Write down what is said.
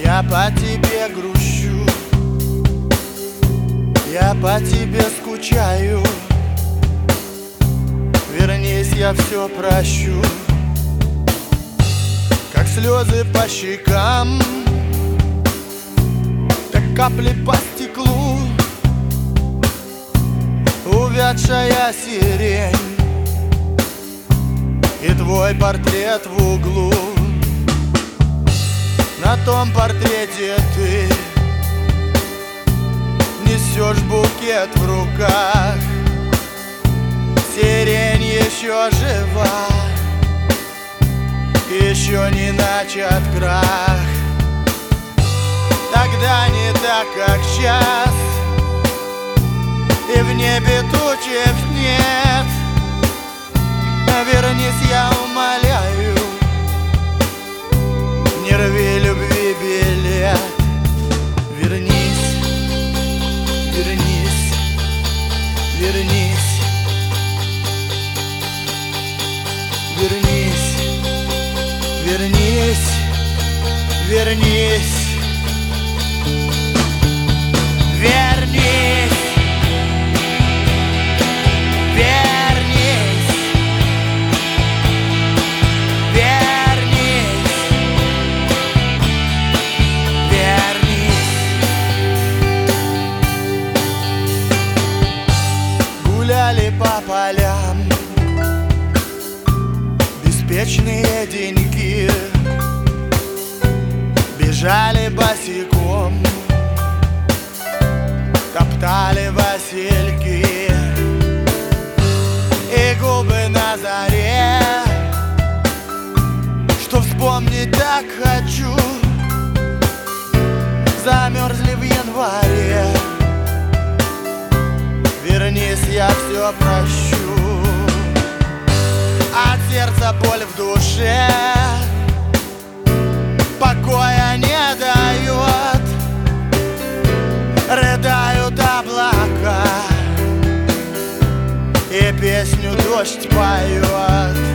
Я по тебе грущу, я по тебе скучаю. Вернись, я все прощу. Как слезы по щекам, так капли по стеклу. Увядшая сирень и твой портрет в углу. На том портрете ты несешь букет в руках. Сирень еще жива, еще не начат крах. Тогда не так, как сейчас, и в небе тучек нет. Вернись, я умоляю, не рви любви билет. Вернись, вернись, вернись, вернись, вернись, вернись, вернись. Гуляли по полям беспечные деньги, бежали босиком, топтали васильки. И губы на заре, что вспомнить так хочу, замерзли в январе. Вернись, я все прощу. От сердца боль в душе покоя не дает. Рыдают облака, и песню дождь поет.